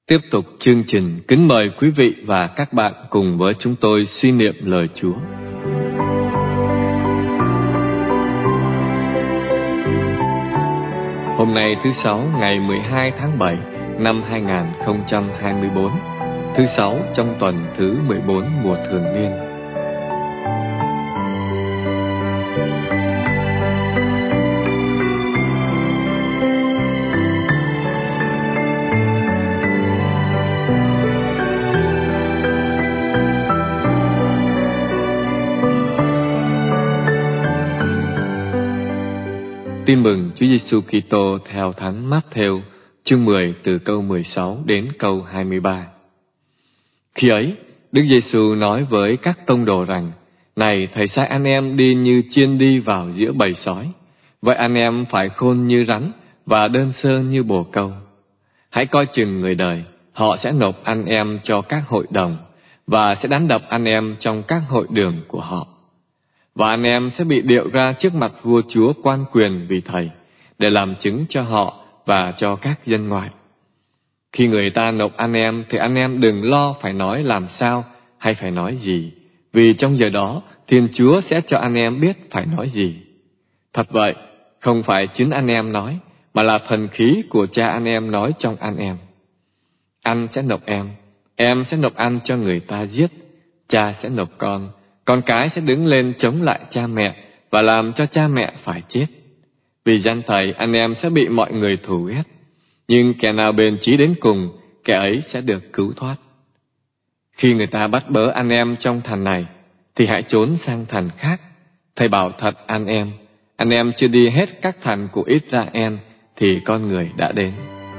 Tiếp tục chương trình, kính mời quý vị và các bạn cùng với chúng tôi suy niệm lời Chúa. Hôm nay thứ Sáu, ngày 12 tháng 7 năm 2024, thứ Sáu trong tuần thứ 14 mùa thường niên. Tin mừng Chúa Giêsu Kitô theo Thánh Mát-thêu, chương 10 từ câu 16 đến câu 23. Khi ấy, Đức Giêsu nói với các tông đồ rằng: Này, thầy sai anh em đi như chiên đi vào giữa bầy sói. Vậy anh em phải khôn như rắn và đơn sơ như bồ câu. Hãy coi chừng người đời, họ sẽ nộp anh em cho các hội đồng và sẽ đánh đập anh em trong các hội đường của họ. Và anh em sẽ bị điệu ra trước mặt vua chúa quan quyền vì thầy, để làm chứng cho họ và cho các dân ngoại. Khi người ta nộp anh em thì anh em đừng lo phải nói làm sao hay phải nói gì, vì trong giờ đó Thiên Chúa sẽ cho anh em biết phải nói gì. Thật vậy, không phải chính anh em nói, mà là thần khí của Cha anh em nói trong anh em. Anh sẽ nộp em sẽ nộp anh cho người ta giết, cha sẽ nộp con cái sẽ đứng lên chống lại cha mẹ và làm cho cha mẹ phải chết. Vì danh thầy, anh em sẽ bị mọi người thù ghét, nhưng kẻ nào bền chí đến cùng, kẻ ấy sẽ được cứu thoát. Khi người ta bắt bớ anh em trong thành này, thì hãy trốn sang thành khác. Thầy bảo thật anh em chưa đi hết các thành của Israel, thì con người đã đến.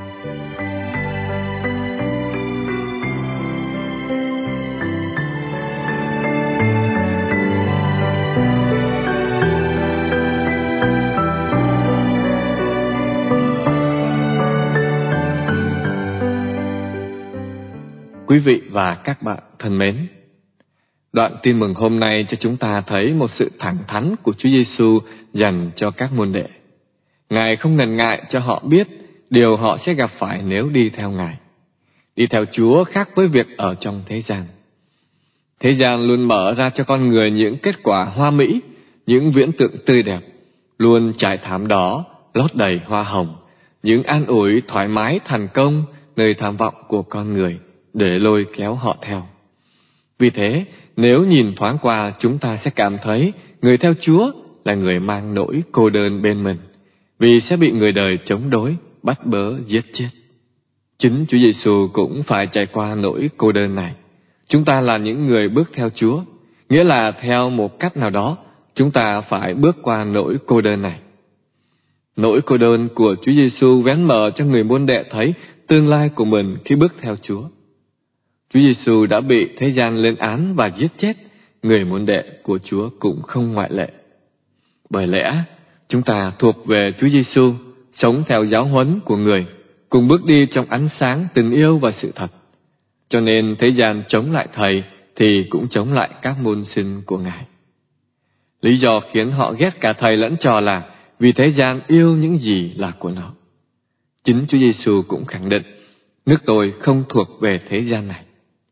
Quý vị và các bạn thân mến, đoạn tin mừng hôm nay cho chúng ta thấy một sự thẳng thắn của Chúa Giêsu dành cho các môn đệ. Ngài không ngần ngại cho họ biết điều họ sẽ gặp phải nếu đi theo Ngài. Đi theo Chúa khác với việc ở trong thế gian. Thế gian luôn mở ra cho con người những kết quả hoa mỹ, những viễn tượng tươi đẹp, luôn trải thảm đỏ, lót đầy hoa hồng, những an ủi thoải mái thành công nơi tham vọng của con người, để lôi kéo họ theo. Vì thế, nếu nhìn thoáng qua, chúng ta sẽ cảm thấy người theo Chúa là người mang nỗi cô đơn bên mình, vì sẽ bị người đời chống đối, bắt bớ, giết chết. Chính Chúa Giêsu cũng phải trải qua nỗi cô đơn này. Chúng ta là những người bước theo Chúa, nghĩa là theo một cách nào đó, chúng ta phải bước qua nỗi cô đơn này. Nỗi cô đơn của Chúa Giêsu vén mở cho người môn đệ thấy tương lai của mình khi bước theo Chúa. Chúa Giêsu đã bị thế gian lên án và giết chết, người môn đệ của Chúa cũng không ngoại lệ. Bởi lẽ, chúng ta thuộc về Chúa Giêsu, sống theo giáo huấn của Người, cùng bước đi trong ánh sáng tình yêu và sự thật. Cho nên thế gian chống lại Thầy thì cũng chống lại các môn sinh của Ngài. Lý do khiến họ ghét cả Thầy lẫn trò là vì thế gian yêu những gì là của nó. Chính Chúa Giêsu cũng khẳng định, nước tôi không thuộc về thế gian này.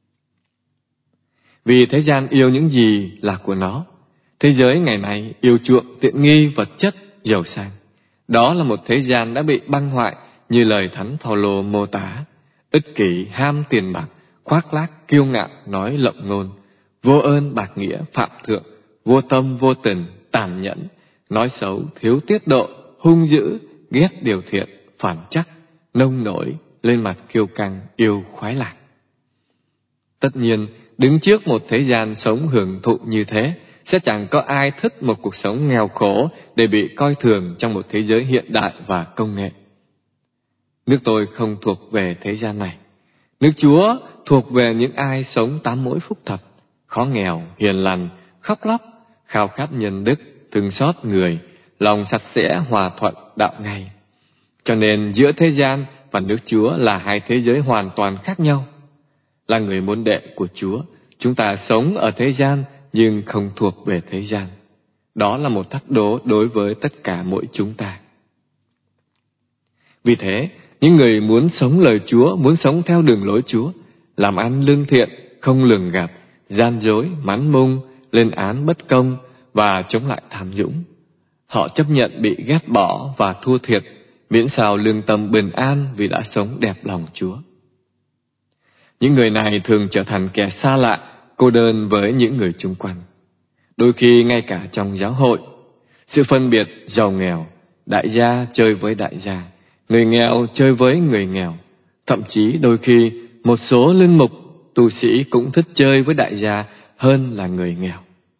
Vì thế gian yêu những gì là của nó. Thế giới ngày nay yêu chuộng tiện nghi, vật chất, giàu sang. Đó là một thế gian đã bị băng hoại như lời Thánh Phaolô mô tả: ích kỷ, ham tiền bạc, khoác lác, kiêu ngạo, nói lộng ngôn, vô ơn bạc nghĩa, phạm thượng, vô tâm vô tình, tàn nhẫn, nói xấu, thiếu tiết độ, hung dữ, ghét điều thiện, phản trắc, nông nổi, lên mặt kiêu căng, yêu khoái lạc. Tất nhiên, đứng trước một thế gian sống hưởng thụ như thế, sẽ chẳng có ai thích một cuộc sống nghèo khổ để bị coi thường trong một thế giới hiện đại và công nghệ. Nước tôi không thuộc về thế gian này. Nước Chúa thuộc về những ai sống tám mỗi phúc thật, khó nghèo, hiền lành, khóc lóc, khao khát nhân đức, thương xót người, lòng sạch sẽ, hòa thuận, đạo ngay. Cho nên giữa thế gian và nước Chúa là hai thế giới hoàn toàn khác nhau. Là người môn đệ của Chúa, chúng ta sống ở thế gian nhưng không thuộc về thế gian. Đó là một thách đố đối với tất cả mỗi chúng ta. Vì thế, Những người muốn sống lời Chúa, muốn sống theo đường lối Chúa, làm ăn lương thiện, không lường gạt, gian dối, mán mung, lên án bất công và chống lại tham nhũng. Họ chấp nhận bị ghét bỏ và thua thiệt, miễn sao lương tâm bình an vì đã sống đẹp lòng Chúa. Những người này thường trở thành kẻ xa lạ, cô đơn với những người chung quanh. Đôi khi ngay cả trong giáo hội, sự phân biệt giàu nghèo, đại gia chơi với đại gia, người nghèo chơi với người nghèo. Thậm chí đôi khi một số linh mục, tu sĩ cũng thích chơi với đại gia hơn là người nghèo.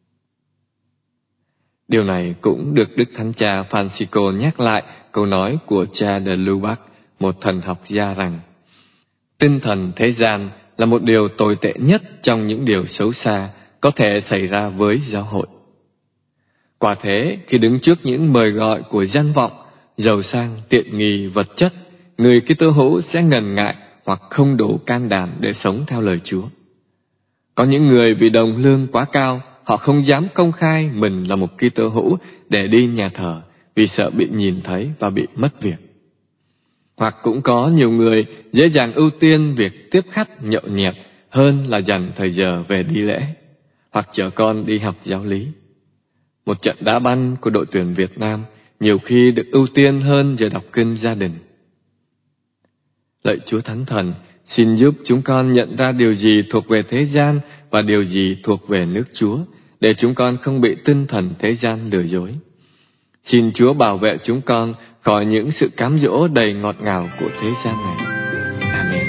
Điều này cũng được Đức Thánh Cha Francisco nhắc lại câu nói của cha de Lubac, một thần học gia rằng: tinh thần thế gian là một điều tồi tệ nhất trong những điều xấu xa có thể xảy ra với giáo hội. Quả thế, khi đứng trước những mời gọi của danh vọng, giàu sang, tiện nghi, vật chất, người Kitô hữu sẽ ngần ngại hoặc không đủ can đảm để sống theo lời Chúa. Có những người vì đồng lương quá cao, họ không dám công khai mình là một Kitô hữu để đi nhà thờ vì sợ bị nhìn thấy và bị mất việc. Hoặc cũng có nhiều người dễ dàng ưu tiên việc tiếp khách nhậu nhẹt hơn là dành thời giờ về đi lễ, hoặc chở con đi học giáo lý. Một trận đá banh của đội tuyển Việt Nam nhiều khi được ưu tiên hơn giờ đọc kinh gia đình. Lạy Chúa Thánh Thần, xin giúp chúng con nhận ra điều gì thuộc về thế gian và điều gì thuộc về nước Chúa, để chúng con không bị tinh thần thế gian lừa dối. Xin Chúa bảo vệ chúng con khỏi những sự cám dỗ đầy ngọt ngào của thế gian này. Amen.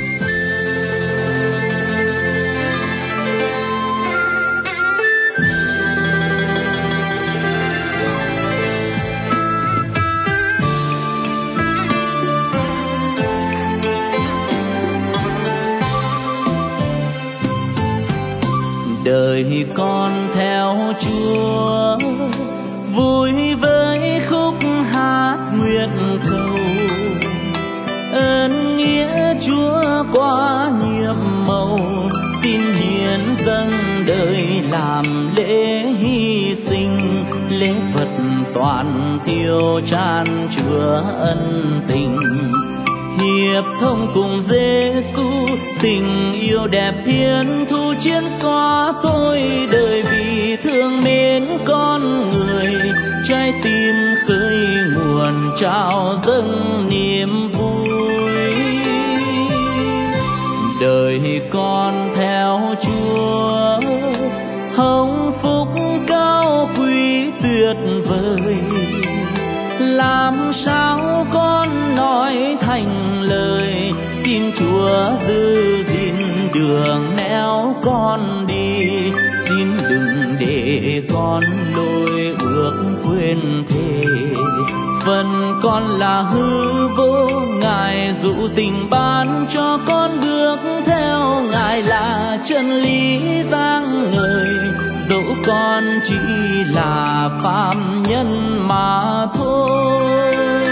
Đời con theo Chúa, vui với khúc hát nguyện cầu. Ơn nghĩa Chúa quá nhiệm màu, tin hiến dâng đời làm lễ hy sinh. Lễ vật toàn thiêu tràn chứa ân tình, hiệp thông cùng Giêsu, tình yêu đẹp thiên thu chiến xóa tôi đời vì thương mến con người. Trái tim khơi nguồn trao dâng niềm vui. Đời con theo Chúa, hồng phúc cao quý tuyệt vời. Làm sao con nói thành lời, tin Chúa giữ gìn đường nẻo con đi. Xin đừng để con lối bước quên thề, phần con là hư vô. Ngài dụ tình ban cho con bước theo, Ngài là chân lý sáng ngời. Dẫu con chỉ là phàm nhân mà thôi,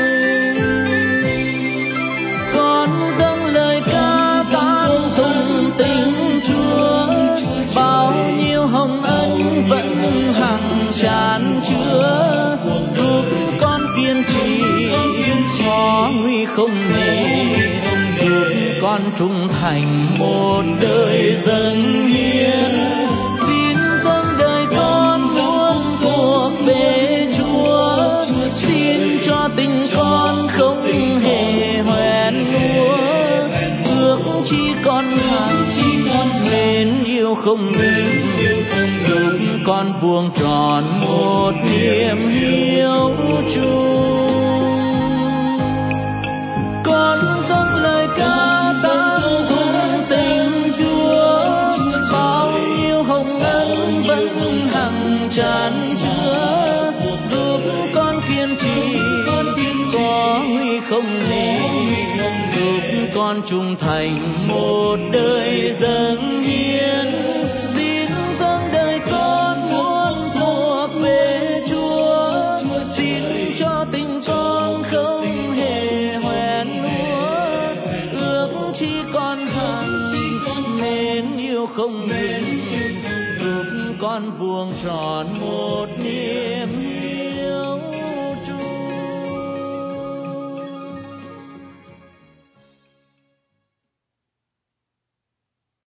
con dâng lời ca tán tụng tình Chúa. Bao nhiêu hồng ân vẫn hằng tràn chứa, giúp con kiên trì khó nguy không nề, giúp con trung thành một đời dâng hiến. Xin dâng đời con muốn thuộc về Chúa, xin cho tình con không hề hoen úa. Ước chi con hàng mến yêu không ngừng, giúp con buông tròn một niềm hiếu chung. Con dâng lời ca tán tụng tình Chúa, bao nhiêu hồng ân vẫn hằng tràn chứa, giúp con kiên trì có nguy không nề, giúp con trung thành một đời dâng hiến. Xin dâng đời con muốn thuộc về Chúa, xin cho tình con không hề hoen úa. Ước chi con hàng mến yêu không ngừng, giúp con buông tròn một niềm